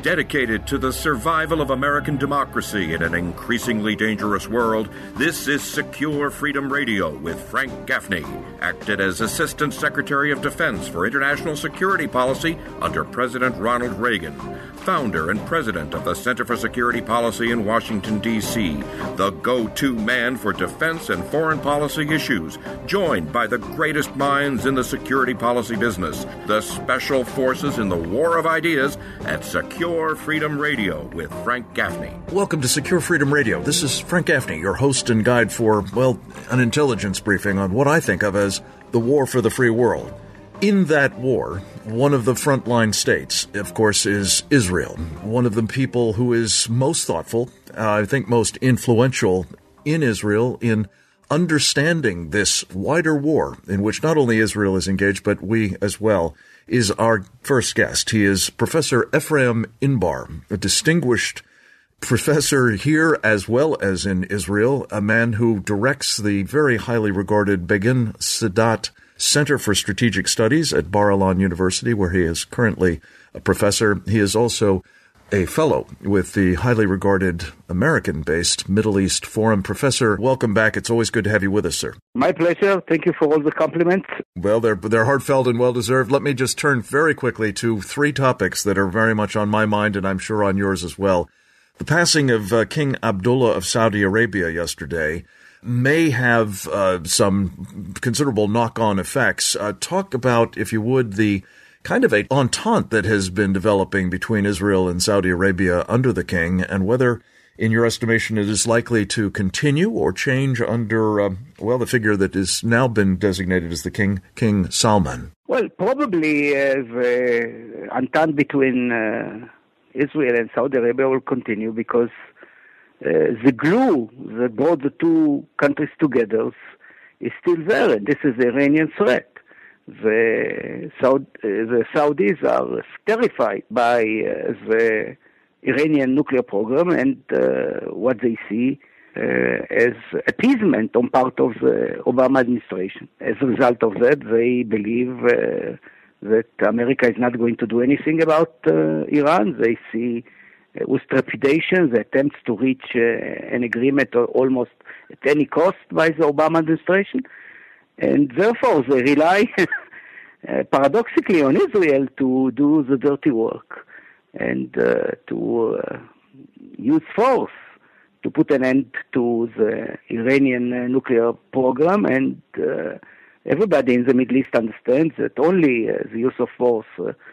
Dedicated to the survival of American democracy in an increasingly dangerous world, this is Secure Freedom Radio with Frank Gaffney, acted as Assistant Secretary of Defense for International Security Policy under President Ronald Reagan, founder and president of the Center for Security Policy in Washington, D.C., the go-to man for defense and foreign policy issues, joined by the greatest minds in the security policy business, the special forces in the war of ideas at Secure Freedom Radio with Frank Gaffney. Welcome to Secure Freedom Radio. This is Frank Gaffney, your host and guide for, an intelligence briefing on what I think of as the war for the free world. In that war, one of the frontline states, of course, is Israel. One of the people who is most thoughtful, I think most influential in Israel in understanding this wider war in which not only Israel is engaged, but we as well, is our first guest. He is Professor Ephraim Inbar, a distinguished professor here as well as in Israel, a man who directs the very highly regarded Begin Sadat Center for Strategic Studies at Bar-Ilan University, where he is currently a professor. He is also a fellow with the highly regarded American-based Middle East Forum. Professor, welcome back. It's always good to have you with us, sir. My pleasure. Thank you for all the compliments. Well, they're heartfelt and well-deserved. Let me just turn very quickly to three topics that are very much on my mind, and I'm sure on yours as well. The passing of King Abdullah of Saudi Arabia yesterday may have some considerable knock-on effects. Talk about, if you would, the kind of a entente that has been developing between Israel and Saudi Arabia under the king, and whether, in your estimation, it is likely to continue or change under, the figure that has now been designated as the King Salman. Well, probably the entente between Israel and Saudi Arabia will continue because the glue that brought the two countries together is still there, and this is the Iranian threat. The Saudis are terrified by the Iranian nuclear program and what they see as appeasement on part of the Obama administration. As a result of that, they believe that America is not going to do anything about Iran. They see with trepidation the attempts to reach an agreement almost at any cost by the Obama administration. And therefore, they rely paradoxically on Israel to do the dirty work and to use force to put an end to the Iranian nuclear program. And everybody in the Middle East understands that only the use of force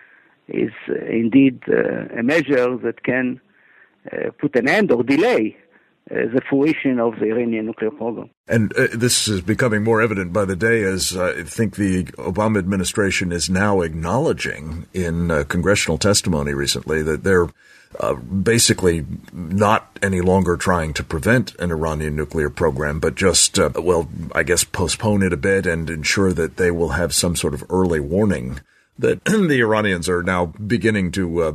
is indeed a measure that can put an end or delay the fruition of the Iranian nuclear program. And this is becoming more evident by the day as I think the Obama administration is now acknowledging in congressional testimony recently that they're basically not any longer trying to prevent an Iranian nuclear program, but just, postpone it a bit and ensure that they will have some sort of early warning that the Iranians are now beginning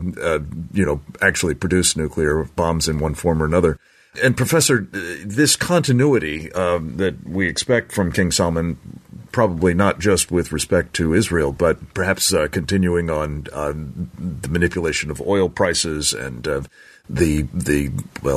to, actually produce nuclear bombs in one form or another. And Professor, this continuity that we expect from King Salman, probably not just with respect to Israel, but perhaps continuing on the manipulation of oil prices and the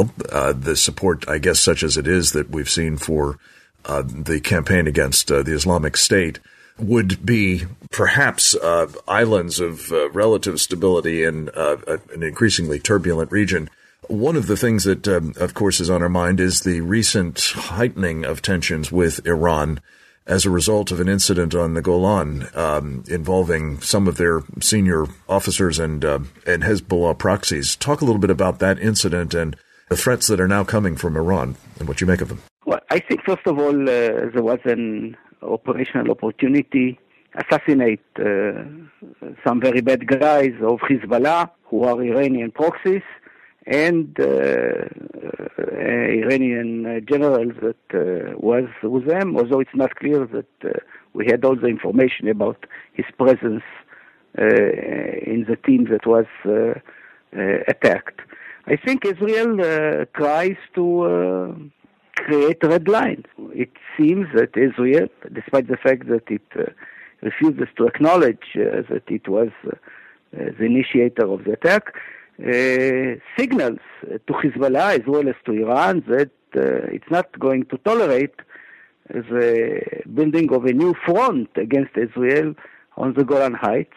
support, I guess, such as it is that we've seen for the campaign against the Islamic State, would be perhaps islands of relative stability in an increasingly turbulent region. One of the things that, of course, is on our mind is the recent heightening of tensions with Iran as a result of an incident on the Golan involving some of their senior officers and Hezbollah proxies. Talk a little bit about that incident and the threats that are now coming from Iran and what you make of them. Well, I think, first of all, there was an operational opportunity assassinate some very bad guys of Hezbollah who are Iranian proxies, and Iranian generals that was with them, although it's not clear that we had all the information about his presence in the team that was attacked. I think Israel tries to create red lines. It seems that Israel, despite the fact that it refuses to acknowledge that it was the initiator of the attack, signals to Hezbollah as well as to Iran that it's not going to tolerate the building of a new front against Israel on the Golan Heights.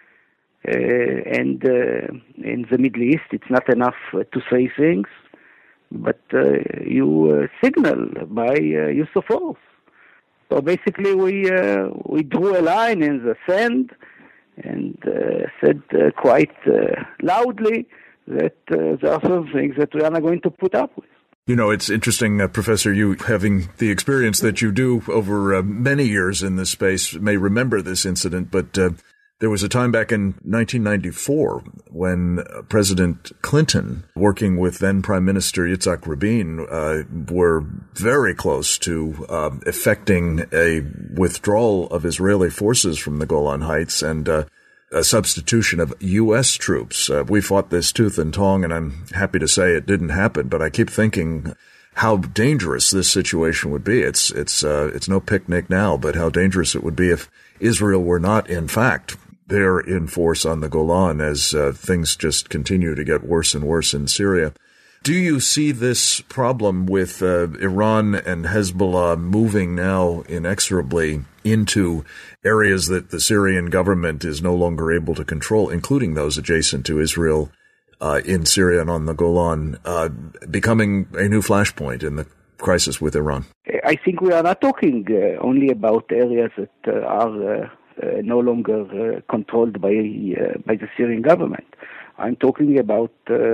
And in the Middle East, it's not enough to say things, but you signal by use of force. So basically, we drew a line in the sand and said quite loudly that there are some things that we are not going to put up with. You know, it's interesting, Professor, you having the experience that you do over many years in this space may remember this incident, but there was a time back in 1994 when President Clinton, working with then Prime Minister Yitzhak Rabin, were very close to effecting a withdrawal of Israeli forces from the Golan Heights and a substitution of U.S. troops. We fought this tooth and tongue, and I'm happy to say it didn't happen, but I keep thinking how dangerous this situation would be. It's no picnic now, but how dangerous it would be if Israel were not, in fact, there in force on the Golan as things just continue to get worse and worse in Syria. Do you see this problem with Iran and Hezbollah moving now inexorably into areas that the Syrian government is no longer able to control, including those adjacent to Israel in Syria and on the Golan, becoming a new flashpoint in the crisis with Iran? I think we are not talking only about areas that are no longer controlled by the Syrian government. I'm talking about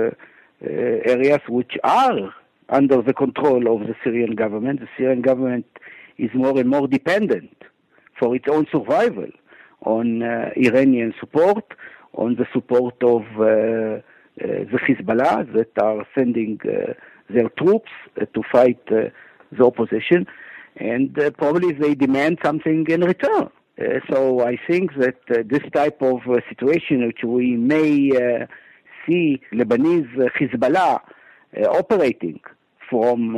areas which are under the control of the Syrian government. The Syrian government is more and more dependent for its own survival on Iranian support, on the support of the Hezbollah that are sending their troops to fight the opposition, and probably they demand something in return. So I think that this type of situation, which we may see Lebanese Hezbollah operating from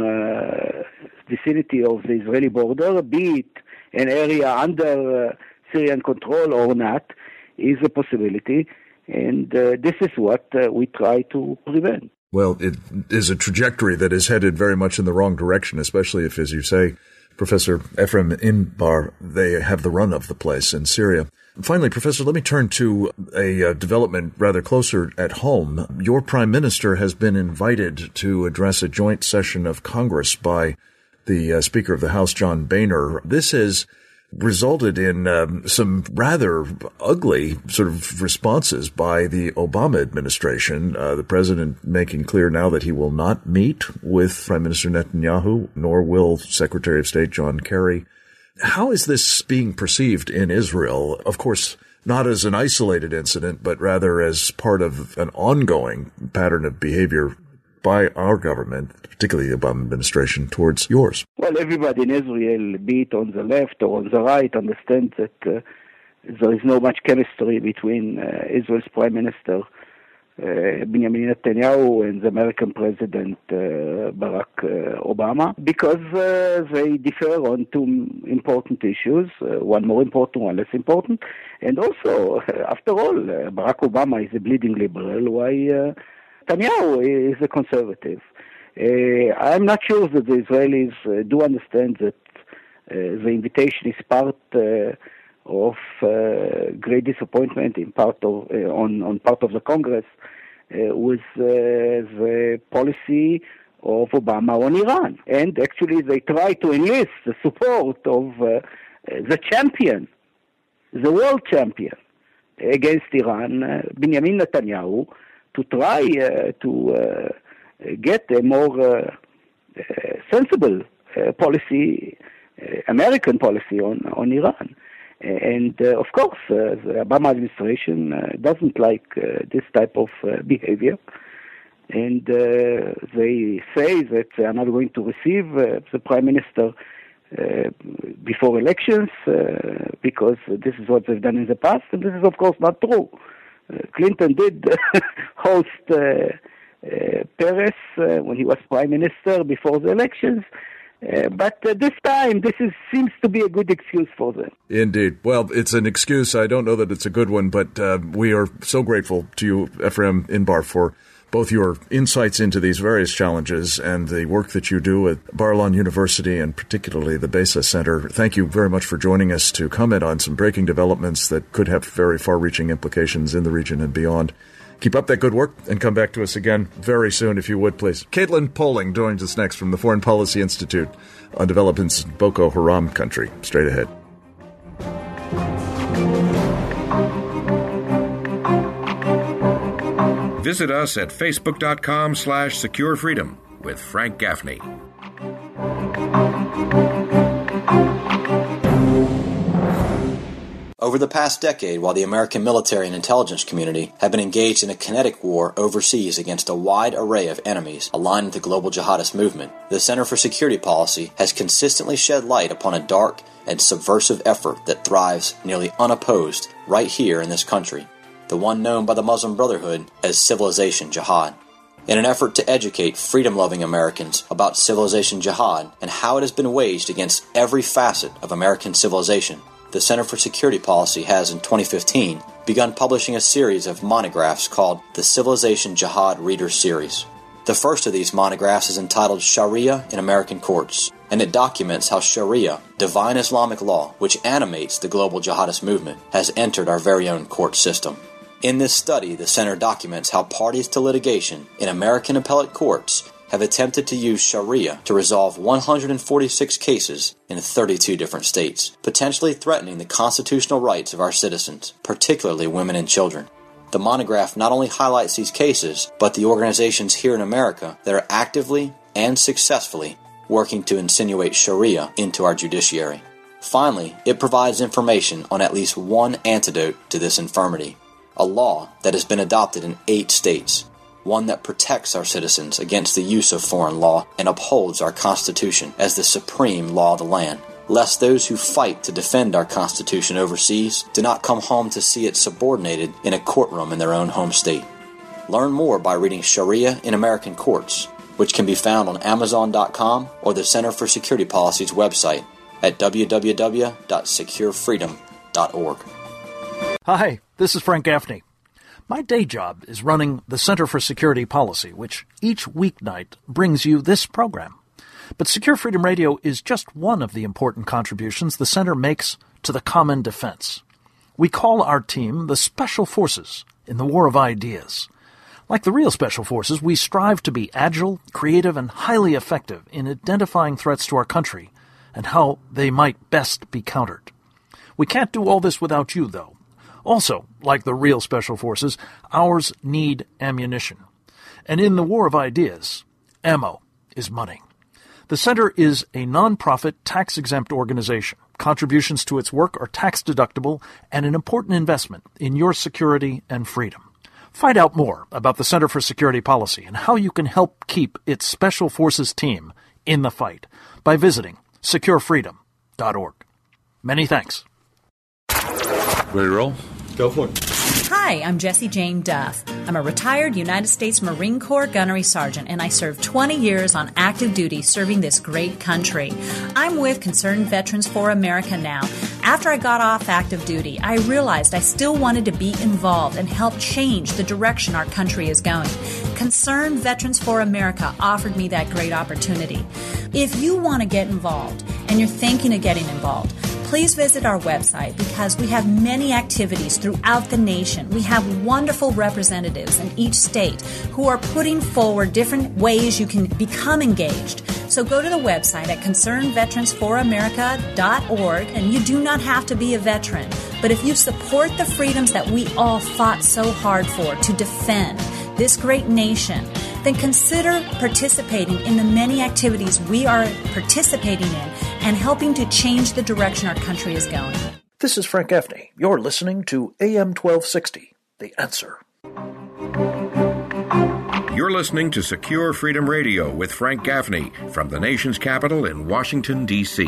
vicinity of the Israeli border, be it an area under Syrian control or not, is a possibility, and this is what we try to prevent. Well, it is a trajectory that is headed very much in the wrong direction, especially if, as you say, Professor Ephraim Inbar, they have the run of the place in Syria. Finally, Professor, let me turn to a development rather closer at home. Your Prime Minister has been invited to address a joint session of Congress by the Speaker of the House, John Boehner. This has resulted in some rather ugly sort of responses by the Obama administration. The president making clear now that he will not meet with Prime Minister Netanyahu, nor will Secretary of State John Kerry. How is this being perceived in Israel? Of course, not as an isolated incident, but rather as part of an ongoing pattern of behavior by our government, particularly the Obama administration, towards yours. Well, everybody in Israel, be it on the left or on the right, understands that there is no much chemistry between Israel's Prime Minister Benjamin Netanyahu and the American President Barack Obama, because they differ on two important issues, one more important, one less important, and also, after all, Barack Obama is a bleeding liberal, while Netanyahu is a conservative. I'm not sure that the Israelis do understand that the invitation is part of great disappointment in part of on part of the Congress with the policy of Obama on Iran, and actually they try to enlist the support of the champion, the world champion against Iran, Benjamin Netanyahu, to try to get a more sensible policy, American policy on Iran. And of course, the Obama administration doesn't like this type of behavior. And they say that they are not going to receive the Prime Minister before elections because this is what they've done in the past. And this is, of course, not true. Clinton did host Peres when he was Prime Minister before the elections. But this time, seems to be a good excuse for them. Indeed. Well, it's an excuse. I don't know that it's a good one, but we are so grateful to you, Ephraim Inbar, for both your insights into these various challenges and the work that you do at Bar-Ilan University and particularly the Besa Center. Thank you very much for joining us to comment on some breaking developments that could have very far-reaching implications in the region and beyond. Keep up that good work and come back to us again very soon, if you would, please. Caitlin Poling joins us next from the Foreign Policy Institute on developments in Boko Haram country. Straight ahead. Visit us at facebook.com/securefreedom with Frank Gaffney. Over the past decade, while the American military and intelligence community have been engaged in a kinetic war overseas against a wide array of enemies aligned with the global jihadist movement, the Center for Security Policy has consistently shed light upon a dark and subversive effort that thrives nearly unopposed right here in this country, the one known by the Muslim Brotherhood as Civilization Jihad. In an effort to educate freedom-loving Americans about Civilization Jihad and how it has been waged against every facet of American civilization, the Center for Security Policy has, in 2015, begun publishing a series of monographs called the Civilization Jihad Reader Series. The first of these monographs is entitled Sharia in American Courts, and it documents how Sharia, divine Islamic law, which animates the global jihadist movement, has entered our very own court system. In this study, the Center documents how parties to litigation in American appellate courts have attempted to use Sharia to resolve 146 cases in 32 different states, potentially threatening the constitutional rights of our citizens, particularly women and children. The monograph not only highlights these cases, but the organizations here in America that are actively and successfully working to insinuate Sharia into our judiciary. Finally, it provides information on at least one antidote to this infirmity, a law that has been adopted in 8 states, one that protects our citizens against the use of foreign law and upholds our Constitution as the supreme law of the land, lest those who fight to defend our Constitution overseas do not come home to see it subordinated in a courtroom in their own home state. Learn more by reading Sharia in American Courts, which can be found on Amazon.com or the Center for Security Policy's website at www.securefreedom.org. Hi, this is Frank Gaffney. My day job is running the Center for Security Policy, which each weeknight brings you this program. But Secure Freedom Radio is just one of the important contributions the Center makes to the common defense. We call our team the Special Forces in the War of Ideas. Like the real Special Forces, we strive to be agile, creative, and highly effective in identifying threats to our country and how they might best be countered. We can't do all this without you, though. Also, like the real Special Forces, ours need ammunition. And in the War of Ideas, ammo is money. The Center is a non-profit, tax-exempt organization. Contributions to its work are tax-deductible and an important investment in your security and freedom. Find out more about the Center for Security Policy and how you can help keep its Special Forces team in the fight by visiting securefreedom.org. Many thanks. Ready to roll? Go for it. Hi, I'm Jessie Jane Duff. I'm a retired United States Marine Corps gunnery sergeant, and I served 20 years on active duty serving this great country. I'm with Concerned Veterans for America now. After I got off active duty, I realized I still wanted to be involved and help change the direction our country is going. Concerned Veterans for America offered me that great opportunity. If you want to get involved and you're thinking of getting involved, please visit our website because we have many activities throughout the nation. We have wonderful representatives in each state who are putting forward different ways you can become engaged. So go to the website at concernedveteransforamerica.org, and you do not have to be a veteran. But if you support the freedoms that we all fought so hard for to defend this great nation, then consider participating in the many activities we are participating in and helping to change the direction our country is going. This is Frank Gaffney. You're listening to AM 1260, The Answer. You're listening to Secure Freedom Radio with Frank Gaffney from the nation's capital in Washington, D.C.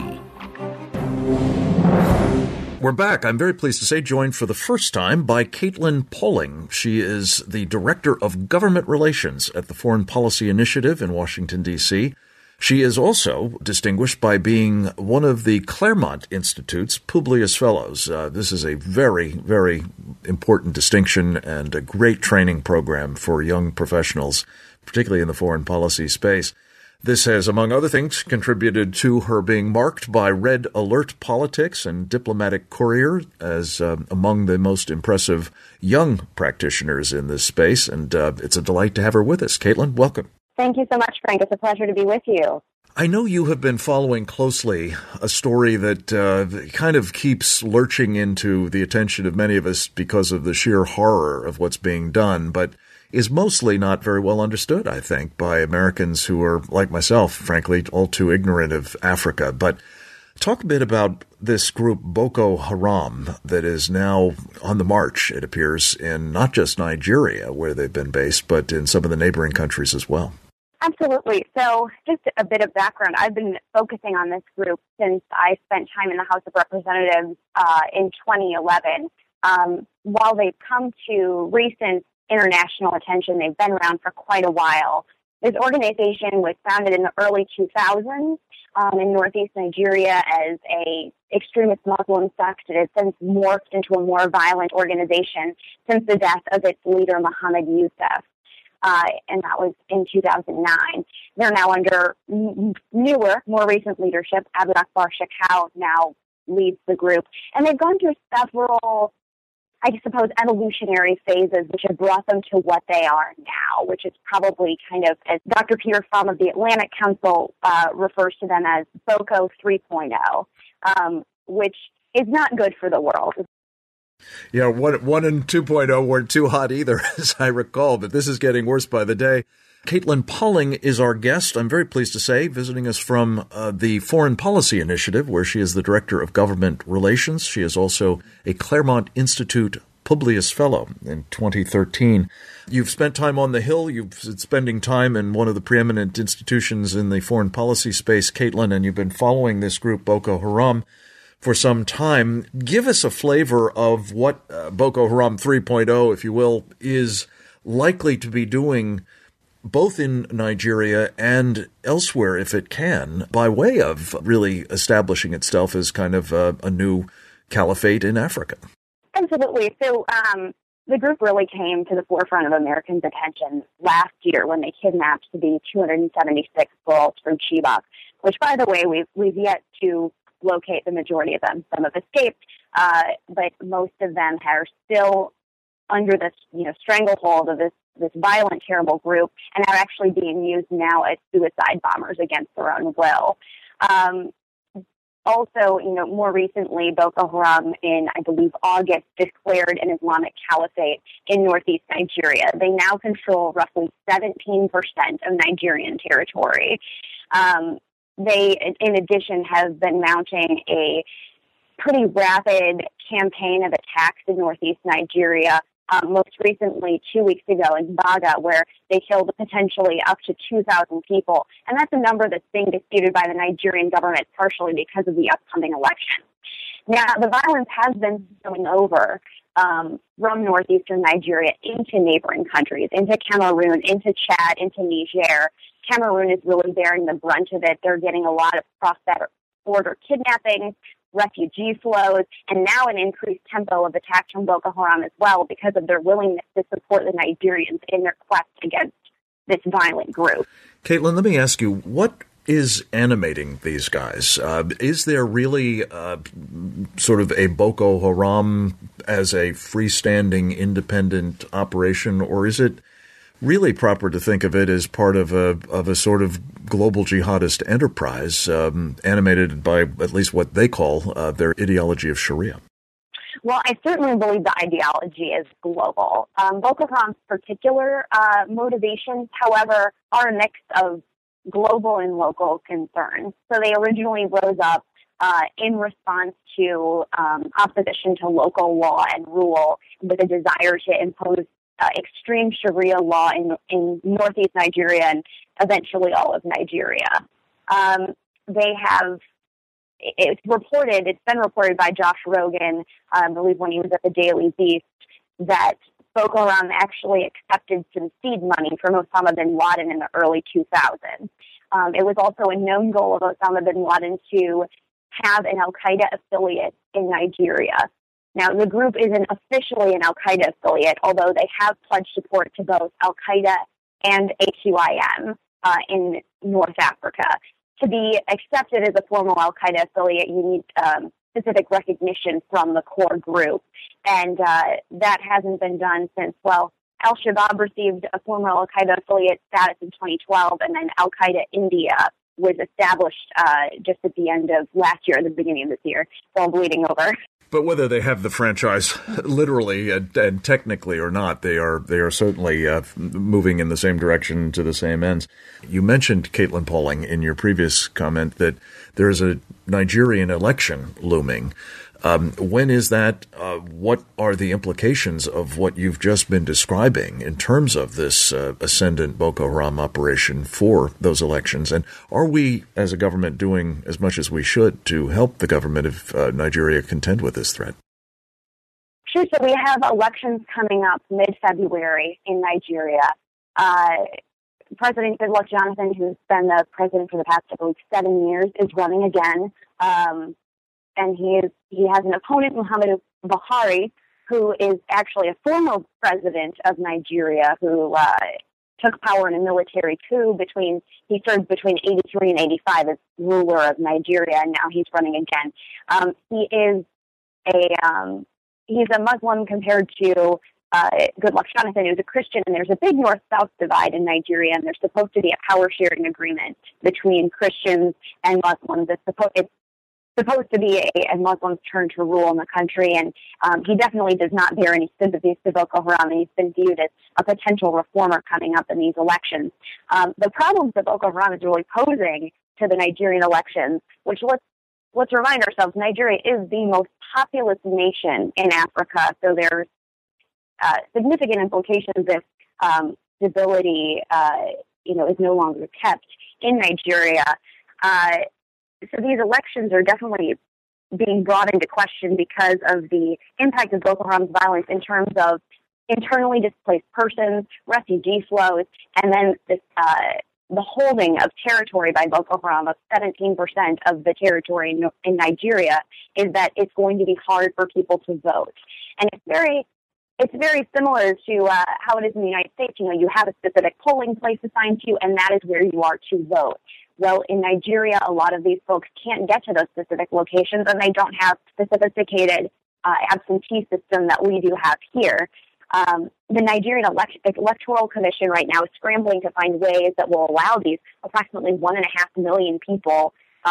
We're back. I'm very pleased to say joined for the first time by Caitlin Poling. She is the Director of Government Relations at the Foreign Policy Initiative in Washington, D.C. She is also distinguished by being one of the Claremont Institute's Publius Fellows. This is a very, very important distinction and a great training program for young professionals, particularly in the foreign policy space. This has, among other things, contributed to her being marked by Red Alert Politics and Diplomatic Courier as among the most impressive young practitioners in this space, and it's a delight to have her with us. Caitlin, welcome. Thank you so much, Frank. It's a pleasure to be with you. I know you have been following closely a story that kind of keeps lurching into the attention of many of us because of the sheer horror of what's being done, but is mostly not very well understood, I think, by Americans who are, like myself, frankly, all too ignorant of Africa. But talk a bit about this group Boko Haram that is now on the march, it appears, in not just Nigeria, where they've been based, but in some of the neighboring countries as well. Absolutely. So just a bit of background. I've been focusing on this group since I spent time in the House of Representatives in 2011. While they've come to recent international attention, they've been around for quite a while. This organization was founded in the early 2000s in northeast Nigeria as a extremist Muslim sect. It has since morphed into a more violent organization since the death of its leader, Muhammad Yusuf. And that was in 2009. They're now under newer, more recent leadership. Abu Akbar Shekau now leads the group. And they've gone through several, I suppose, evolutionary phases which have brought them to what they are now, which is probably kind of, as Dr. Peter Fromm of the Atlantic Council refers to them as Boko 3.0, which is not good for the world. Yeah, 1 and 2.0 weren't too hot either, as I recall, but this is getting worse by the day. Caitlin Pauling is our guest, I'm very pleased to say, visiting us from the Foreign Policy Initiative, where she is the Director of Government Relations. She is also a Claremont Institute Publius Fellow in 2013. You've spent time on the Hill. You've been spending time in one of the preeminent institutions in the foreign policy space, Caitlin, and you've been following this group, Boko Haram, for some time. Give us a flavor of what Boko Haram 3.0, if you will, is likely to be doing both in Nigeria and elsewhere, if it can, by way of really establishing itself as kind of a new caliphate in Africa. Absolutely. So the group really came to the forefront of Americans' attention last year when they kidnapped the 276 girls from Chibok, which, by the way, we've yet to locate the majority of them. Some have escaped, but most of them are still under this, stranglehold of this violent, terrible group, and are actually being used now as suicide bombers against their own will. Also, more recently, Boko Haram in, I believe, August, declared an Islamic caliphate in northeast Nigeria. They now control roughly 17% of Nigerian territory. They, in addition, have been mounting a pretty rapid campaign of attacks in northeast Nigeria, most recently 2 weeks ago in Baga, where they killed potentially up to 2,000 people. And that's a number that's being disputed by the Nigerian government, partially because of the upcoming election. Now, the violence has been spilling over from northeastern Nigeria into neighboring countries, into Cameroon, into Chad, into Niger. Cameroon is really bearing the brunt of it. They're getting a lot of cross-border kidnappings, refugee flows, and now an increased tempo of attacks from Boko Haram as well because of their willingness to support the Nigerians in their quest against this violent group. Caitlin, let me ask you, what is animating these guys? Is there really sort of a Boko Haram as a freestanding independent operation, or is it really proper to think of it as part of a sort of global jihadist enterprise animated by at least what they call their ideology of Sharia? Well, I certainly believe the ideology is global. Boko Haram's particular motivations, however, are a mix of global and local concerns. So they originally rose up in response to opposition to local law and rule with a desire to impose extreme Sharia law in northeast Nigeria and eventually all of Nigeria. It's been reported by Josh Rogan, I believe when he was at the Daily Beast, that Boko Haram actually accepted some seed money from Osama bin Laden in the early 2000s. It was also a known goal of Osama bin Laden to have an al-Qaeda affiliate in Nigeria. Now, the group isn't officially an al-Qaeda affiliate, although they have pledged support to both al-Qaeda and AQIM in North Africa. To be accepted as a formal al-Qaeda affiliate, you need specific recognition from the core group, and that hasn't been done since, Al-Shabaab received a former al-Qaeda affiliate status in 2012, and then Al-Qaeda India was established just at the end of last year, the beginning of this year, so I'm bleeding over. But whether they have the franchise literally and technically or not, they are certainly moving in the same direction to the same ends. You mentioned, Caitlin Pauling, in your previous comment that there is a Nigerian election looming. When is that? What are the implications of what you've just been describing in terms of this ascendant Boko Haram operation for those elections? And are we, as a government, doing as much as we should to help the government of Nigeria contend with this threat? Sure. So we have elections coming up mid-February in Nigeria. President Goodluck Jonathan, who's been the president for the past, 7 years, is running again. And he has an opponent, Muhammadu Buhari, who is actually a former president of Nigeria, who took power in a military coup he served between 83 and 85 as ruler of Nigeria, and now he's running again. He's a Muslim compared to Goodluck Jonathan, who's a Christian, and there's a big north-south divide in Nigeria, and there's supposed to be a power-sharing agreement between Christians and Muslims. It's supposed to be a Muslim's turn to rule in the country, and he definitely does not bear any sympathies to Boko Haram, and he's been viewed as a potential reformer coming up in these elections. The problems that Boko Haram is really posing to the Nigerian elections, which let's remind ourselves, Nigeria is the most populous nation in Africa, so there's significant implications if stability, is no longer kept in Nigeria. So these elections are definitely being brought into question because of the impact of Boko Haram's violence in terms of internally displaced persons, refugee flows, and then the holding of territory by Boko Haram of 17% of the territory in Nigeria is that it's going to be hard for people to vote. And it's very similar to how it is in the United States. You have a specific polling place assigned to you, and that is where you are to vote. Well, in Nigeria, a lot of these folks can't get to those specific locations, and they don't have the sophisticated absentee system that we do have here. The Nigerian Electoral Commission right now is scrambling to find ways that will allow these approximately 1.5 million people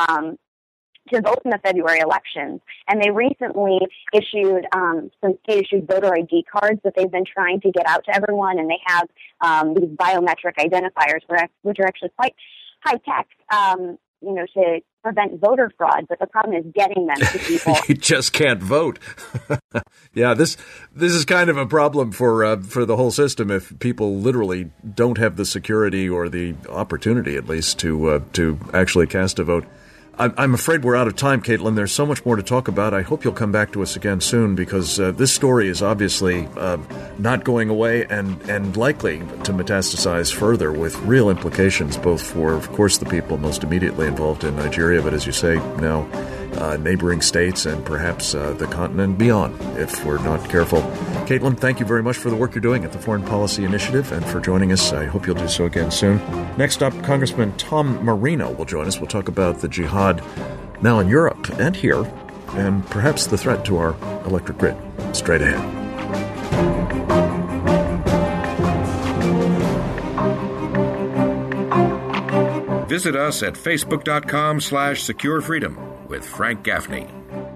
to vote in the February elections. And they recently issued some state-issued voter ID cards that they've been trying to get out to everyone, and they have these biometric identifiers, which are actually quite high-tech, to prevent voter fraud, but the problem is getting them to people. You just can't vote. Yeah, this is kind of a problem for the whole system if people literally don't have the security or the opportunity, at least, to actually cast a vote. I'm afraid we're out of time, Caitlin. There's so much more to talk about. I hope you'll come back to us again soon because this story is obviously not going away and likely to metastasize further with real implications, both for, of course, the people most immediately involved in Nigeria, but as you say, now neighboring states and perhaps the continent beyond if we're not careful. Caitlin, thank you very much for the work you're doing at the Foreign Policy Initiative and for joining us. I hope you'll do so again soon. Next up, Congressman Tom Marino will join us. We'll talk about the jihad now in Europe and here, and perhaps the threat to our electric grid. Straight ahead. Visit us at facebook.com/securefreedom with Frank Gaffney.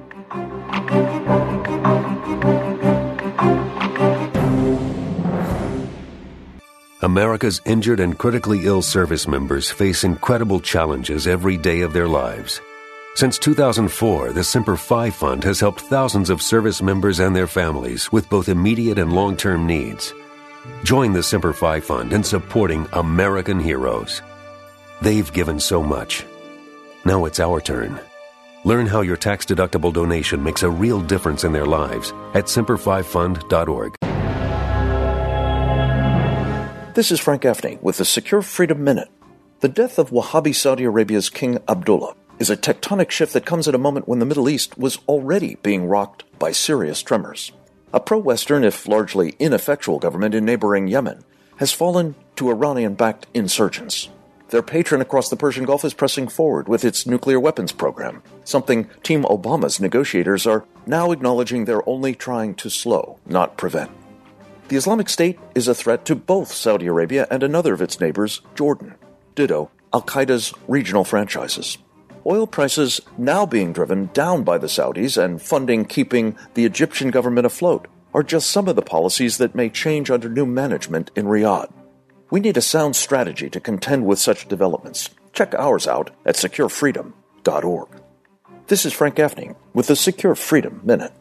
America's injured and critically ill service members face incredible challenges every day of their lives. Since 2004, the Semper Fi Fund has helped thousands of service members and their families with both immediate and long-term needs. Join the Semper Fi Fund in supporting American heroes. They've given so much. Now it's our turn. Learn how your tax-deductible donation makes a real difference in their lives at semperfifund.org. This is Frank Gaffney with the Secure Freedom Minute. The death of Wahhabi Saudi Arabia's King Abdullah is a tectonic shift that comes at a moment when the Middle East was already being rocked by serious tremors. A pro-Western, if largely ineffectual government in neighboring Yemen has fallen to Iranian-backed insurgents. Their patron across the Persian Gulf is pressing forward with its nuclear weapons program, something Team Obama's negotiators are now acknowledging they're only trying to slow, not prevent. The Islamic State is a threat to both Saudi Arabia and another of its neighbors, Jordan. Ditto, Al-Qaeda's regional franchises. Oil prices now being driven down by the Saudis and funding keeping the Egyptian government afloat are just some of the policies that may change under new management in Riyadh. We need a sound strategy to contend with such developments. Check ours out at securefreedom.org. This is Frank Gaffney with the Secure Freedom Minute.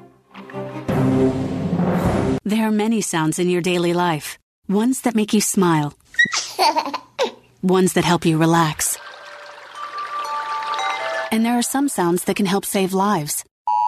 There are many sounds in your daily life. Ones that make you smile. Ones that help you relax. And there are some sounds that can help save lives.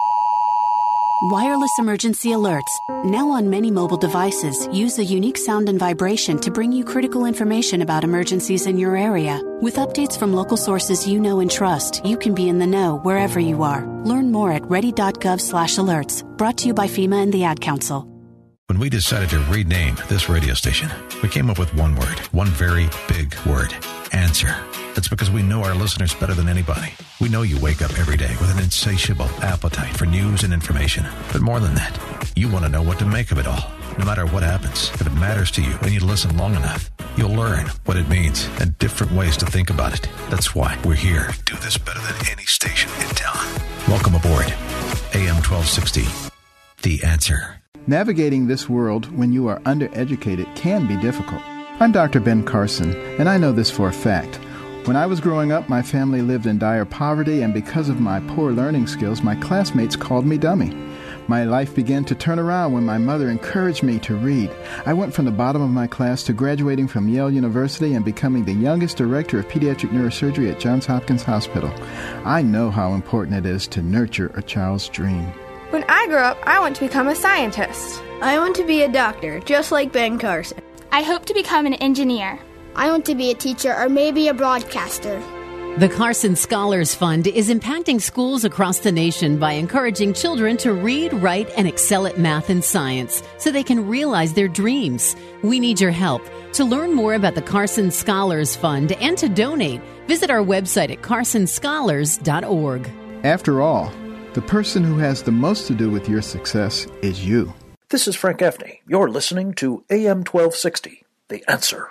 Wireless emergency alerts, now on many mobile devices, use a unique sound and vibration to bring you critical information about emergencies in your area. With updates from local sources you know and trust, you can be in the know wherever you are. Learn more at ready.gov/alerts. Brought to you by FEMA and the Ad Council. When we decided to rename this radio station, we came up with one word, one very big word, answer. That's because we know our listeners better than anybody. We know you wake up every day with an insatiable appetite for news and information. But more than that, you want to know what to make of it all. No matter what happens, if it matters to you and you listen long enough, you'll learn what it means and different ways to think about it. That's why we're here. Do this better than any station in town. Welcome aboard. AM 1260, The Answer. Navigating this world when you are undereducated can be difficult. I'm Dr. Ben Carson, and I know this for a fact. When I was growing up, my family lived in dire poverty, and because of my poor learning skills, my classmates called me dummy. My life began to turn around when my mother encouraged me to read. I went from the bottom of my class to graduating from Yale University and becoming the youngest director of pediatric neurosurgery at Johns Hopkins Hospital. I know how important it is to nurture a child's dream. When I grow up, I want to become a scientist. I want to be a doctor, just like Ben Carson. I hope to become an engineer. I want to be a teacher or maybe a broadcaster. The Carson Scholars Fund is impacting schools across the nation by encouraging children to read, write, and excel at math and science so they can realize their dreams. We need your help. To learn more about the Carson Scholars Fund and to donate, visit our website at carsonscholars.org. After all, the person who has the most to do with your success is you. This is Frank Gaffney. You're listening to AM 1260, The Answer.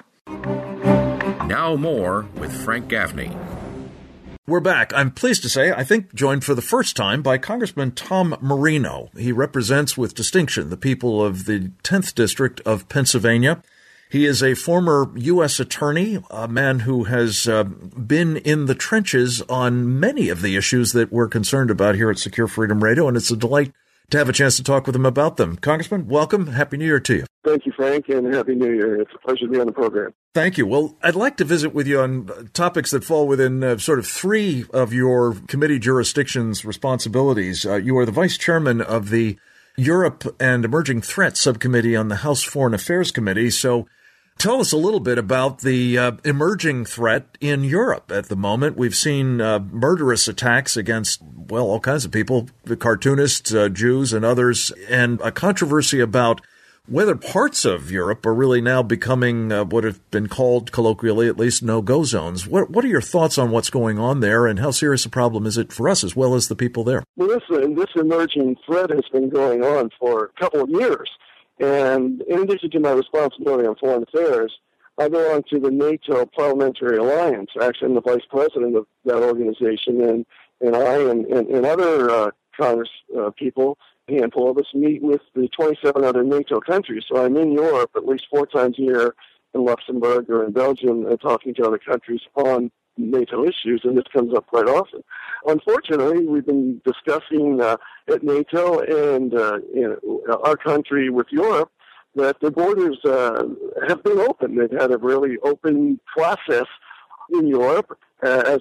Now more with Frank Gaffney. We're back. I'm pleased to say, I think, joined for the first time by Congressman Tom Marino. He represents with distinction the people of the 10th District of Pennsylvania. He is a former U.S. attorney, a man who has been in the trenches on many of the issues that we're concerned about here at Secure Freedom Radio, and it's a delight to have a chance to talk with him about them. Congressman, welcome. Happy New Year to you. Thank you, Frank, and Happy New Year. It's a pleasure to be on the program. Thank you. Well, I'd like to visit with you on topics that fall within sort of three of your committee jurisdiction's responsibilities. You are the vice chairman of the Europe and Emerging Threats Subcommittee on the House Foreign Affairs Committee. So tell us a little bit about the emerging threat in Europe at the moment. We've seen murderous attacks against, well, all kinds of people, the cartoonists, Jews and others, and a controversy about whether parts of Europe are really now becoming what have been called, colloquially at least, no-go zones. What are your thoughts on what's going on there, and how serious a problem is it for us as well as the people there? Well, this emerging threat has been going on for a couple of years. And in addition to my responsibility on foreign affairs, I belong to the NATO Parliamentary Alliance. Actually, I'm the vice president of that organization, and I and other Congress people, a handful of us, meet with the 27 other NATO countries. So I'm in Europe at least 4 times a year, in Luxembourg or in Belgium, talking to other countries on NATO issues, and this comes up quite often. Unfortunately, we've been discussing at NATO and our country with Europe that the borders have been open. They've had a really open process in Europe, as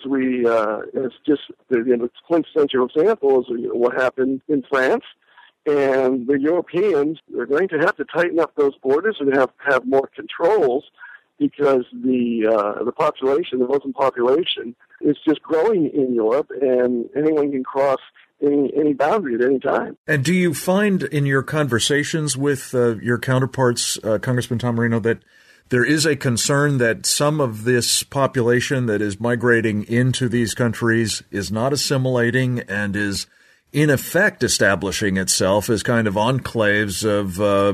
just the quintessential example is what happened in France. And the Europeans are going to have to tighten up those borders and have more controls. because the population, the Muslim population, is just growing in Europe, and anyone can cross any boundary at any time. And do you find in your conversations with your counterparts, Congressman Tom Marino, that there is a concern that some of this population that is migrating into these countries is not assimilating and is in effect establishing itself as kind of enclaves of,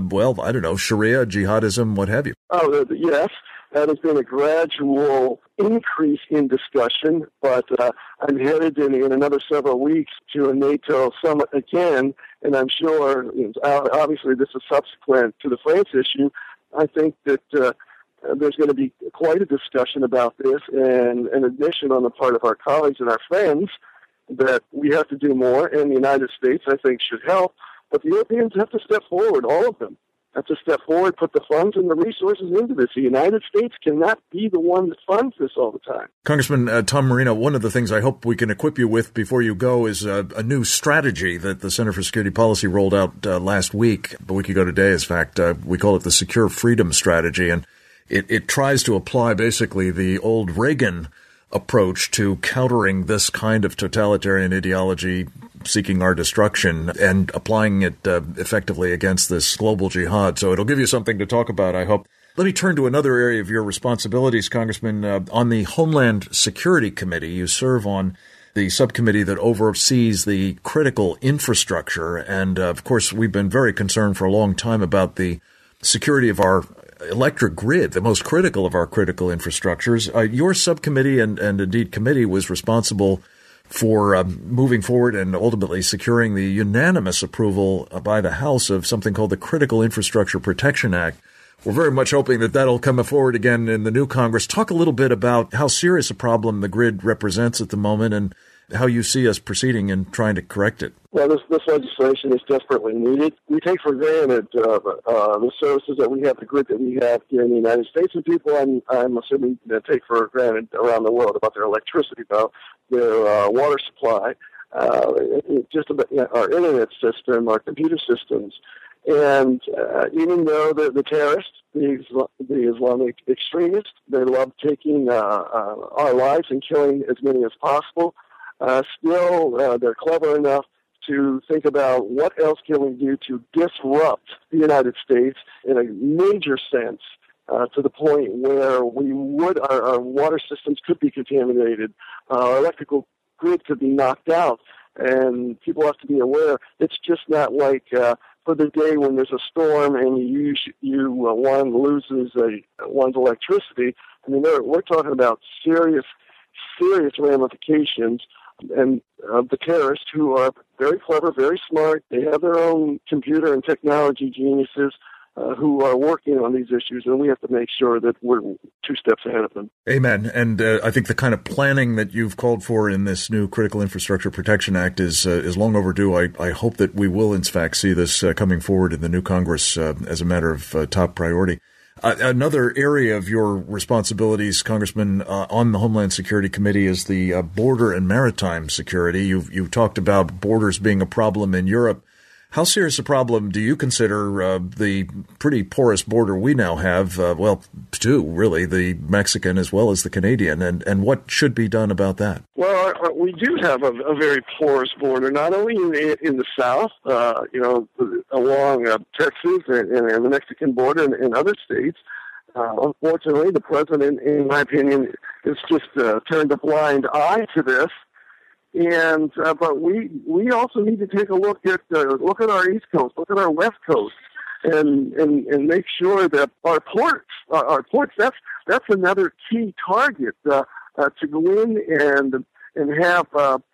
Sharia, jihadism, what have you? Oh, yes. That has been a gradual increase in discussion, but I'm headed in another several weeks to a NATO summit again, and I'm sure, obviously this is subsequent to the France issue, I think that there's going to be quite a discussion about this, and an admission on the part of our colleagues and our friends that we have to do more, and the United States, I think, should help. But the Europeans have to step forward, all of them have to step forward, put the funds and the resources into this. The United States cannot be the one that funds this all the time. Congressman Tom Marino, one of the things I hope we can equip you with before you go is a new strategy that the Center for Security Policy rolled out last week, a week ago today, in fact. We call it the Secure Freedom Strategy, and it tries to apply basically the old Reagan approach to countering this kind of totalitarian ideology seeking our destruction and applying it effectively against this global jihad. So it'll give you something to talk about, I hope. Let me turn to another area of your responsibilities, Congressman. On the Homeland Security Committee, you serve on the subcommittee that oversees the critical infrastructure. And, of course, we've been very concerned for a long time about the security of our electric grid, the most critical of our critical infrastructures. Your subcommittee and indeed committee was responsible for moving forward and ultimately securing the unanimous approval by the House of something called the Critical Infrastructure Protection Act. We're very much hoping that that'll come forward again in the new Congress. Talk a little bit about how serious a problem the grid represents at the moment and how you see us proceeding and trying to correct it. Well, this legislation is desperately needed. We take for granted the services that we have, the grid that we have here in the United States, and people, I'm assuming, take for granted around the world about their electricity, about their water supply, just about our internet system, our computer systems. And even though the terrorists, the Islamic extremists, they love taking our lives and killing as many as possible, still they're clever enough to think about what else can we do to disrupt the United States in a major sense to the point where our water systems could be contaminated, our electrical grid could be knocked out, and people have to be aware it's just not like for the day when there's a storm and one loses one's electricity. I mean, we're talking about serious ramifications. And the terrorists, who are very clever, very smart, they have their own computer and technology geniuses who are working on these issues, and we have to make sure that we're 2 steps ahead of them. Amen. And I think the kind of planning that you've called for in this new Critical Infrastructure Protection Act is long overdue. I hope that we will, in fact, see this coming forward in the new Congress as a matter of top priority. Another area of your responsibilities, Congressman, on the Homeland Security Committee is the border and maritime security. You've talked about borders being a problem in Europe. How serious a problem do you consider the pretty porous border we now have? Two, really, the Mexican as well as the Canadian, and what should be done about that? Well, we do have a very porous border, not only in the south, along Texas and the Mexican border and other states. Unfortunately, the president, in my opinion, has just turned a blind eye to this. And but we also need to take a look at our East Coast, look at our West Coast, and make sure that our ports that's another key target to go in and have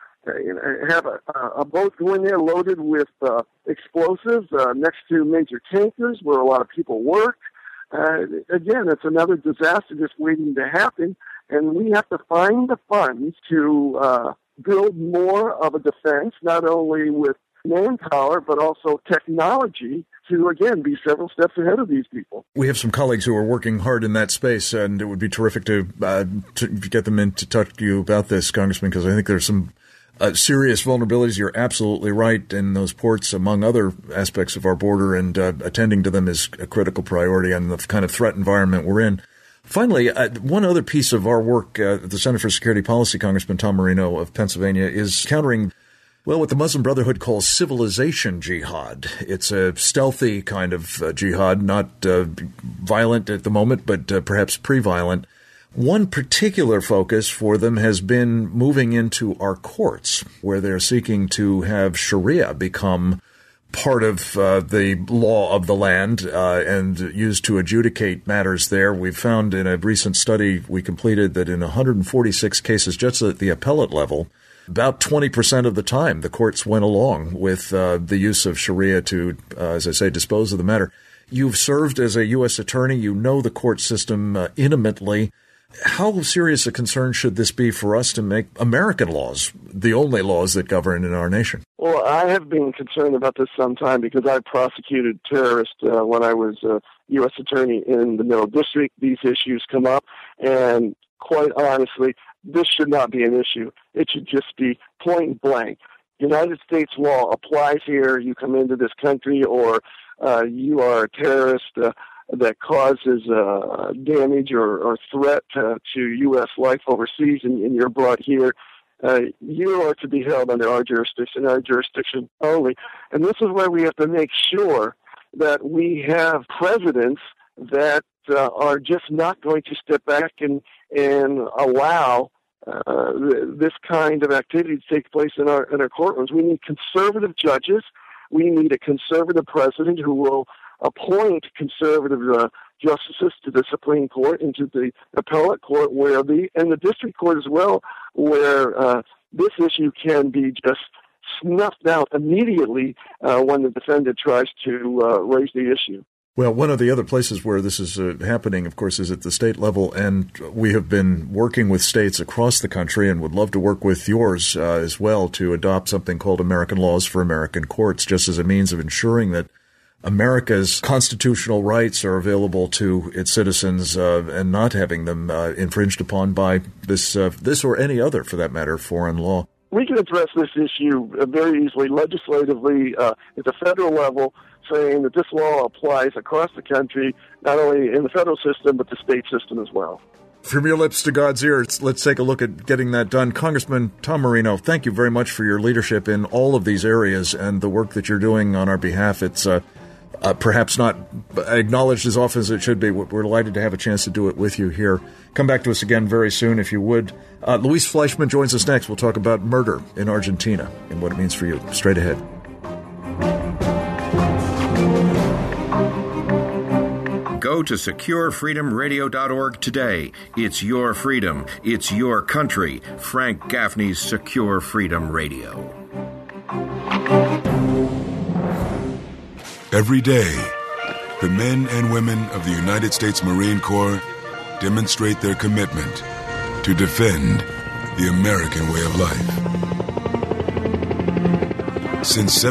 a boat go in there loaded with explosives next to major tankers where a lot of people work. Again, it's another disaster just waiting to happen, and we have to find the funds to build more of a defense, not only with manpower, but also technology to, again, be several steps ahead of these people. We have some colleagues who are working hard in that space, and it would be terrific to get them in to talk to you about this, Congressman, because I think there's some serious vulnerabilities. You're absolutely right in those ports, among other aspects of our border, and attending to them is a critical priority on the kind of threat environment we're in. Finally, one other piece of our work at the Center for Security Policy, Congressman Tom Marino of Pennsylvania, is countering, well, what the Muslim Brotherhood calls civilization jihad. It's a stealthy kind of jihad, not violent at the moment, but perhaps pre-violent. One particular focus for them has been moving into our courts, where they're seeking to have Sharia become part of the law of the land and used to adjudicate matters there. We've found in a recent study we completed that in 146 cases, just at the appellate level, about 20% of the time the courts went along with the use of Sharia to, as I say, dispose of the matter. You've served as a U.S. attorney. You know the court system intimately. How serious a concern should this be for us to make American laws the only laws that govern in our nation? Well, I have been concerned about this sometime because I prosecuted terrorists when I was a U.S. attorney in the Middle District. These issues come up, and quite honestly, this should not be an issue. It should just be point blank. United States law applies here. You come into this country, or you are a terrorist that causes damage or threat to U.S. life overseas, and you're brought here, you are to be held under our jurisdiction only. And this is where we have to make sure that we have presidents that are just not going to step back and allow this kind of activity to take place in our courtrooms. We need conservative judges. We need a conservative president who will appoint conservative justices to the Supreme Court and to the appellate court, and the district court as well, where this issue can be just snuffed out immediately when the defendant tries to raise the issue. Well, one of the other places where this is happening, of course, is at the state level, and we have been working with states across the country and would love to work with yours as well to adopt something called American Laws for American Courts, just as a means of ensuring that America's constitutional rights are available to its citizens and not having them infringed upon by this or any other, for that matter, foreign law. We can address this issue very easily legislatively at the federal level, saying that this law applies across the country, not only in the federal system, but the state system as well. From your lips to God's ears, let's take a look at getting that done. Congressman Tom Marino, thank you very much for your leadership in all of these areas and the work that you're doing on our behalf. It's perhaps not acknowledged as often as it should be. We're delighted to have a chance to do it with you here. Come back to us again very soon, if you would. Luis Fleischman joins us next. We'll talk about murder in Argentina and what it means for you. Straight ahead. Go to SecureFreedomRadio.org today. It's your freedom. It's your country. Frank Gaffney's Secure Freedom Radio. Every day, the men and women of the United States Marine Corps demonstrate their commitment to defend the American way of life. Since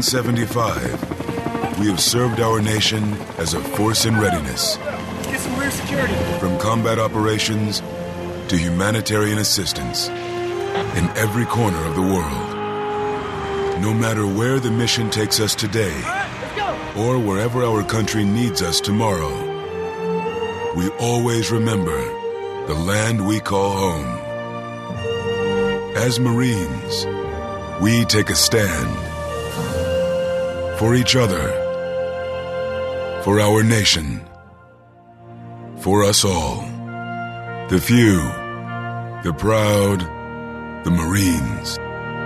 1775, we have served our nation as a force in readiness. Get some rear security. From combat operations to humanitarian assistance in every corner of the world. No matter where the mission takes us today, or wherever our country needs us tomorrow, we always remember the land we call home. As Marines, we take a stand for each other, for our nation, for us all. The few, the proud, the Marines.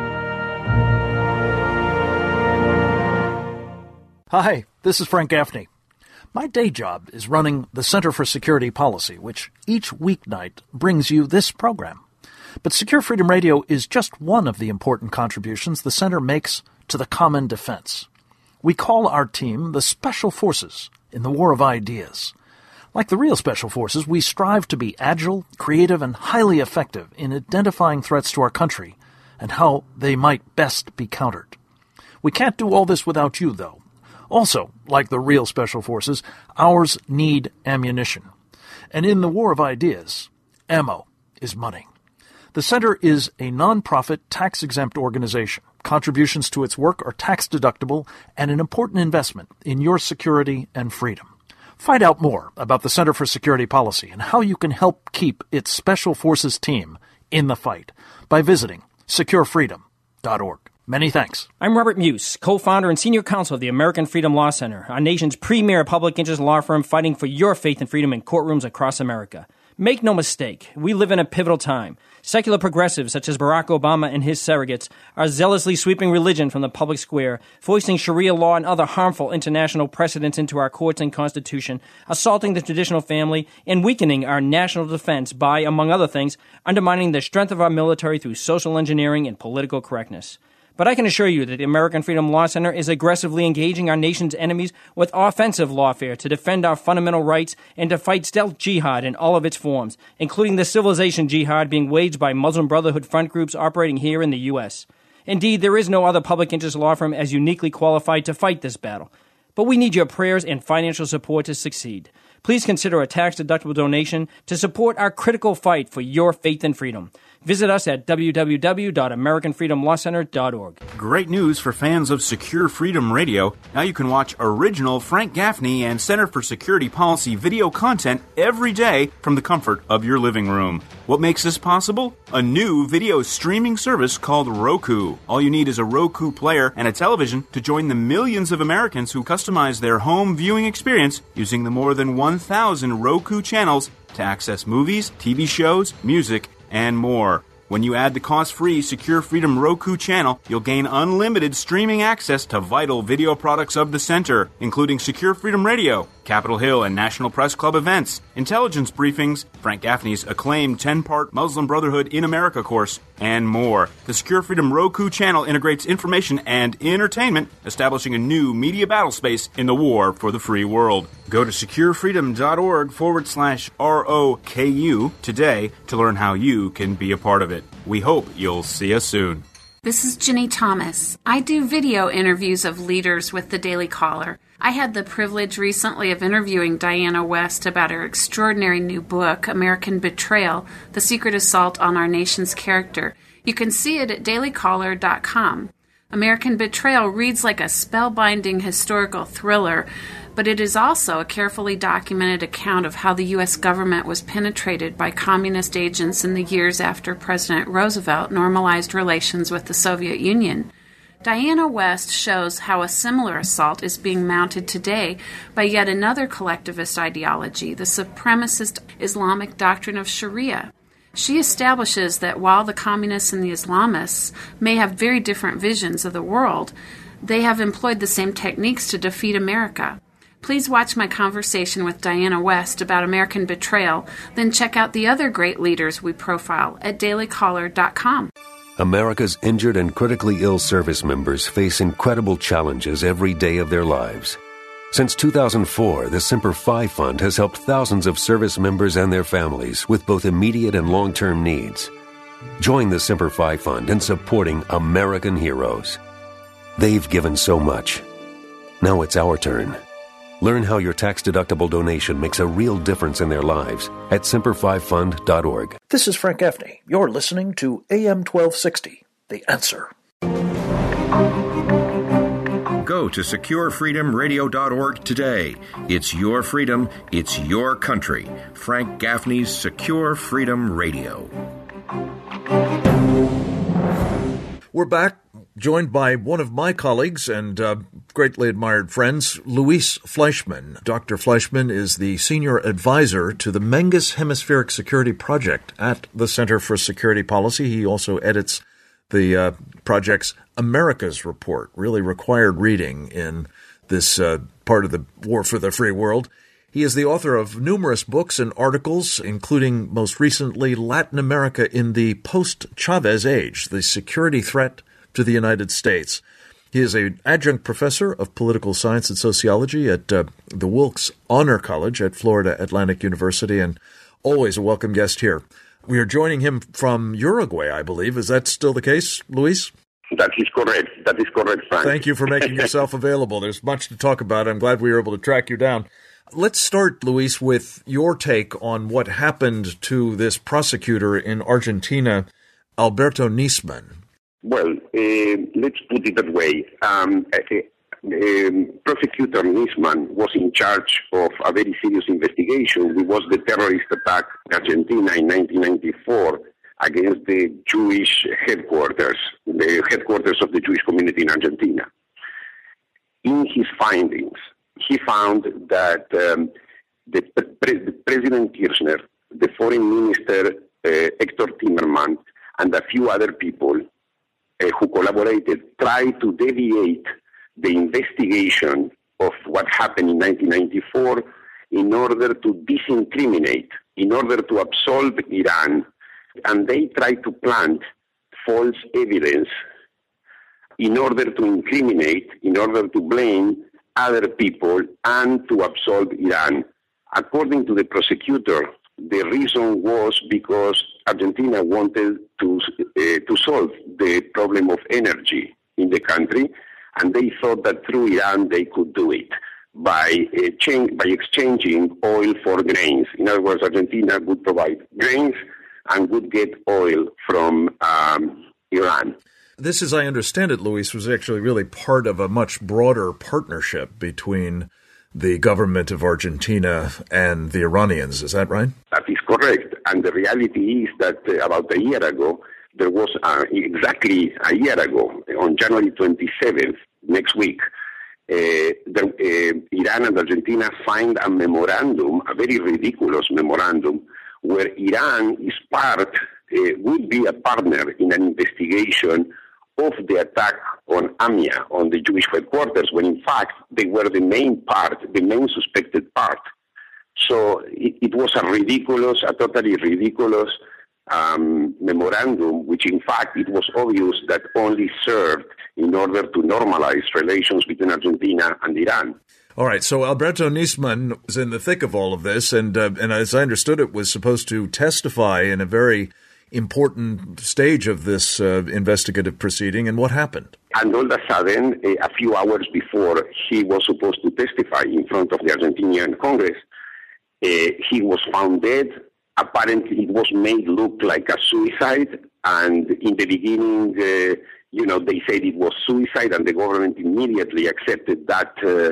Hi, this is Frank Gaffney. My day job is running the Center for Security Policy, which each weeknight brings you this program. But Secure Freedom Radio is just one of the important contributions the Center makes to the common defense. We call our team the Special Forces in the War of Ideas. Like the real Special Forces, we strive to be agile, creative, and highly effective in identifying threats to our country and how they might best be countered. We can't do all this without you, though. Also, like the real Special Forces, ours need ammunition. And in the War of Ideas, ammo is money. The Center is a nonprofit, tax-exempt organization. Contributions to its work are tax-deductible and an important investment in your security and freedom. Find out more about the Center for Security Policy and how you can help keep its Special Forces team in the fight by visiting securefreedom.org. Many thanks. I'm Robert Muse, co-founder and senior counsel of the American Freedom Law Center, our nation's premier public interest law firm fighting for your faith and freedom in courtrooms across America. Make no mistake, we live in a pivotal time. Secular progressives such as Barack Obama and his surrogates are zealously sweeping religion from the public square, foisting Sharia law and other harmful international precedents into our courts and Constitution, assaulting the traditional family, and weakening our national defense by, among other things, undermining the strength of our military through social engineering and political correctness. But I can assure you that the American Freedom Law Center is aggressively engaging our nation's enemies with offensive lawfare to defend our fundamental rights and to fight stealth jihad in all of its forms, including the civilization jihad being waged by Muslim Brotherhood front groups operating here in the U.S. Indeed, there is no other public interest law firm as uniquely qualified to fight this battle. But we need your prayers and financial support to succeed. Please consider a tax-deductible donation to support our critical fight for your faith and freedom. Visit us at www.americanfreedomlawcenter.org. Great news for fans of Secure Freedom Radio. Now you can watch original Frank Gaffney and Center for Security Policy video content every day from the comfort of your living room. What makes this possible? A new video streaming service called Roku. All you need is a Roku player and a television to join the millions of Americans who customize their home viewing experience using the more than 1,000 Roku channels to access movies, TV shows, music, and more. When you add the cost-free Secure Freedom Roku channel, you'll gain unlimited streaming access to vital video products of the center, including Secure Freedom Radio, Capitol Hill and National Press Club events, intelligence briefings, Frank Gaffney's acclaimed 10-part Muslim Brotherhood in America course, and more. The Secure Freedom Roku channel integrates information and entertainment, establishing a new media battle space in the war for the free world. Go to securefreedom.org/ROKU today to learn how you can be a part of it. We hope you'll see us soon. This is Ginny Thomas. I do video interviews of leaders with the Daily Caller. I had the privilege recently of interviewing Diana West about her extraordinary new book, American Betrayal, The Secret Assault on Our Nation's Character. You can see it at dailycaller.com. American Betrayal reads like a spellbinding historical thriller, but it is also a carefully documented account of how the U.S. government was penetrated by communist agents in the years after President Roosevelt normalized relations with the Soviet Union. Diana West shows how a similar assault is being mounted today by yet another collectivist ideology, the supremacist Islamic doctrine of Sharia. She establishes that while the communists and the Islamists may have very different visions of the world, they have employed the same techniques to defeat America. Please watch my conversation with Diana West about American Betrayal, then check out the other great leaders we profile at dailycaller.com. America's injured and critically ill service members face incredible challenges every day of their lives. Since 2004, the Semper Fi Fund has helped thousands of service members and their families with both immediate and long-term needs. Join the Semper Fi Fund in supporting American heroes. They've given so much. Now it's our turn. Learn how your tax-deductible donation makes a real difference in their lives at semperfifund.org. This is Frank Gaffney. You're listening to AM 1260, The Answer. Go to securefreedomradio.org today. It's your freedom. It's your country. Frank Gaffney's Secure Freedom Radio. We're back, joined by one of my colleagues and greatly admired friends, Luis Fleischman. Dr. Fleischman is the senior advisor to the Menges Hemispheric Security Project at the Center for Security Policy. He also edits the project's America's Report, really required reading in this part of the war for the free world. He is the author of numerous books and articles, including most recently Latin America in the Post-Chavez Age, the Security Threat to the United States. He is an adjunct professor of political science and sociology at the Wilkes Honor College at Florida Atlantic University, and always a welcome guest here. We are joining him from Uruguay, I believe. Is that still the case, Luis? That is correct. That is correct, Frank. Thank you for making yourself available. There's much to talk about. I'm glad we were able to track you down. Let's start, Luis, with your take on what happened to this prosecutor in Argentina, Alberto Nisman. Well, let's put it that way. Prosecutor Nisman was in charge of a very serious investigation. It was the terrorist attack in Argentina in 1994 against the Jewish headquarters, the headquarters of the Jewish community in Argentina. In his findings, he found that the President Kirchner, the Foreign Minister Hector Timerman, and a few other people who collaborated tried to deviate the investigation of what happened in 1994 in order to disincriminate, in order to absolve Iran. And they tried to plant false evidence in order to incriminate, in order to blame other people and to absolve Iran. According to the prosecutor, the reason was because Argentina wanted to solve the problem of energy in the country, and they thought that through Iran they could do it by exchanging oil for grains. In other words, Argentina would provide grains and would get oil from Iran. This, as I understand it, Luis, was actually really part of a much broader partnership between the government of Argentina and the Iranians. Is that right? That is correct. And the reality is that about a year ago, there was exactly a year ago, on January 27th, next week, Iran and Argentina signed a memorandum, a very ridiculous memorandum, where Iran is would be a partner in an investigation of the attack on AMIA, on the Jewish headquarters, when in fact they were the main suspected part. So it was a totally ridiculous memorandum, which in fact it was obvious that only served in order to normalize relations between Argentina and Iran. All right, so Alberto Nisman was in the thick of all of this, and as I understood it, was supposed to testify in a very important stage of this investigative proceeding, and what happened? And all of a sudden, a few hours before he was supposed to testify in front of the Argentinian Congress, he was found dead. Apparently, it was made look like a suicide, and in the beginning, they said it was suicide, and the government immediately accepted that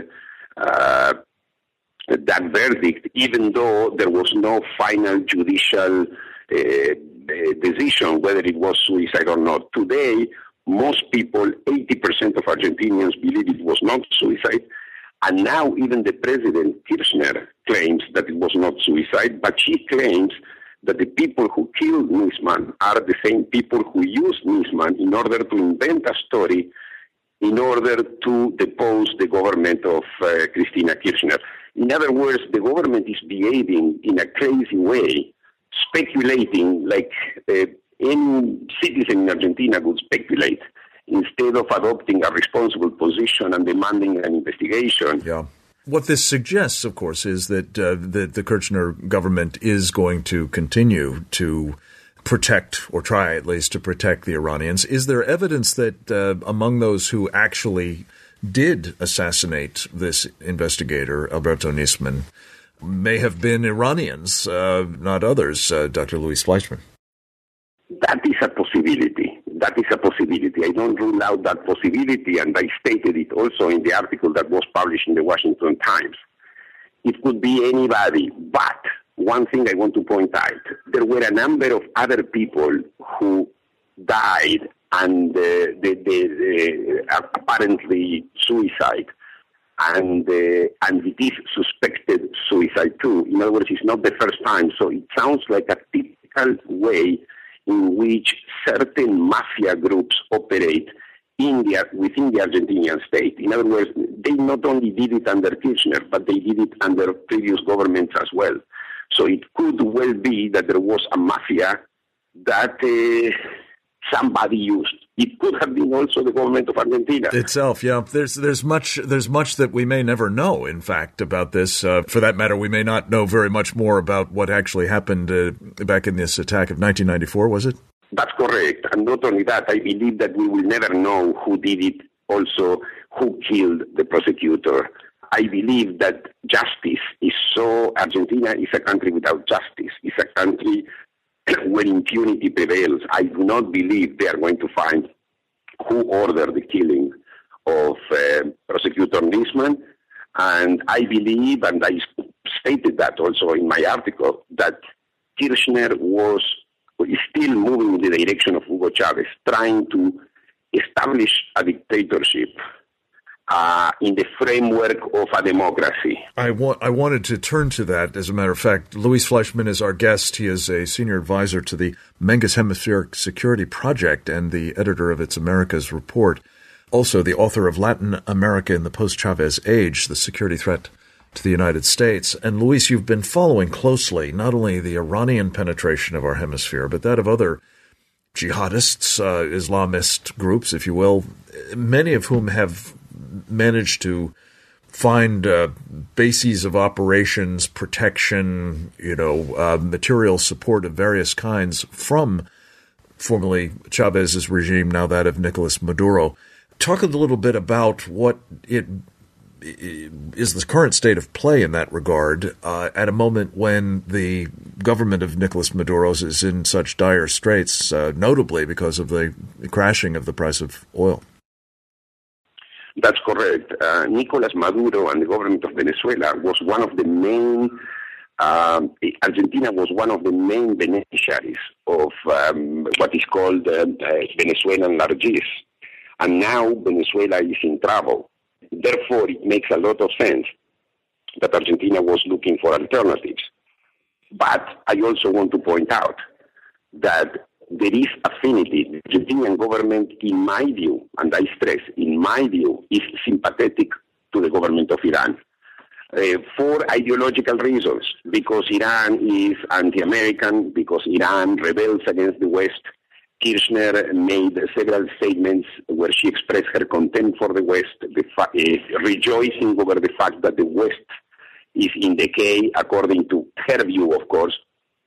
verdict, even though there was no final judicial decision whether it was suicide or not. Today, most people, 80% of Argentinians, believe it was not suicide. And now even the President Kirchner claims that it was not suicide, but she claims that the people who killed Nisman are the same people who used Nisman in order to invent a story in order to depose the government of Cristina Kirchner. In other words, the government is behaving in a crazy way, speculating like any citizen in Argentina would speculate, instead of adopting a responsible position and demanding an investigation. Yeah. What this suggests, of course, is that the Kirchner government is going to continue to protect, or try at least to protect, the Iranians. Is there evidence that among those who actually did assassinate this investigator, Alberto Nisman, may have been Iranians, not others, Dr. Luis Fleischman? That is a possibility. I don't rule out that possibility, and I stated it also in the article that was published in the Washington Times. It could be anybody, but one thing I want to point out, there were a number of other people who died and apparently suicide, and it is suspected suicide too. In other words, it's not the first time, so it sounds like a typical way in which certain mafia groups operate within the Argentinian state. In other words, they not only did it under Kirchner, but they did it under previous governments as well. So it could well be that there was a mafia that somebody used. It could have been also the government of Argentina itself. Yeah, there's much that we may never know. In fact, about this. For that matter, we may not know very much more about what actually happened back in this attack of 1994. Was it? That's correct. And not only that, I believe that we will never know who did it. Also, who killed the prosecutor. I believe that justice is Argentina is a country without justice. It's a country where impunity prevails. I do not believe they are going to find who ordered the killing of Prosecutor Nisman. And I believe, and I stated that also in my article, that Kirchner is still moving in the direction of Hugo Chavez, trying to establish a dictatorship in the framework of a democracy. I wanted to turn to that. As a matter of fact, Luis Fleischman is our guest. He is a senior advisor to the Menges Hemispheric Security Project and the editor of its Americas Report. Also, the author of Latin America in the Post-Chavez Age, the security threat to the United States. And Luis, you've been following closely not only the Iranian penetration of our hemisphere, but that of other jihadists, Islamist groups, if you will, many of whom have managed to find bases of operations, protection, material support of various kinds from formerly Chavez's regime, now that of Nicolas Maduro. Talk a little bit about what it is the current state of play in that regard at a moment when the government of Nicolas Maduro is in such dire straits, notably because of the crashing of the price of oil. That's correct. Nicolas Maduro and the government of Venezuela was one of the main, Argentina was one of the main beneficiaries of what is called Venezuelan largesse. And now Venezuela is in trouble. Therefore, it makes a lot of sense that Argentina was looking for alternatives. But I also want to point out that there is affinity. The Argentinian government, in my view, and I stress, in my view, is sympathetic to the government of Iran for ideological reasons, because Iran is anti-American, because Iran rebels against the West. Kirchner made several statements where she expressed her contempt for the West, rejoicing over the fact that the West is in decay, according to her view, of course.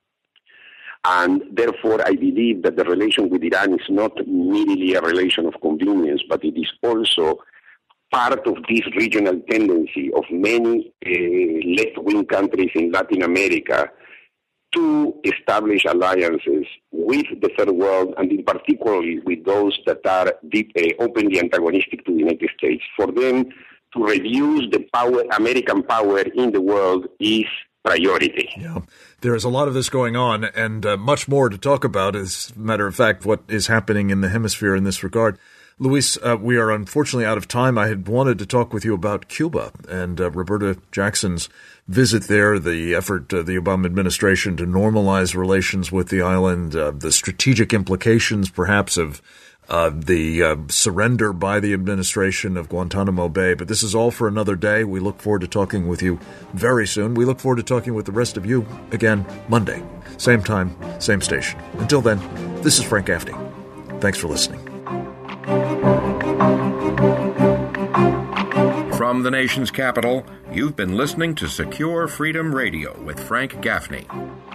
And therefore, I believe that the relation with Iran is not merely a relation of convenience, but it is also part of this regional tendency of many left-wing countries in Latin America to establish alliances with the third world, and in particular with those that are openly antagonistic to the United States. For them to reduce the power, American power in the world, is priority. Yeah, there is a lot of this going on, and much more to talk about. As a matter of fact, what is happening in the hemisphere in this regard. Luis, we are unfortunately out of time. I had wanted to talk with you about Cuba and Roberta Jackson's visit there, the effort of the Obama administration to normalize relations with the island, the strategic implications perhaps of the surrender by the administration of Guantanamo Bay. But this is all for another day. We look forward to talking with you very soon. We look forward to talking with the rest of you again Monday. Same time, same station. Until then, this is Frank Gaffney. Thanks for listening. From the nation's capital, you've been listening to Secure Freedom Radio with Frank Gaffney.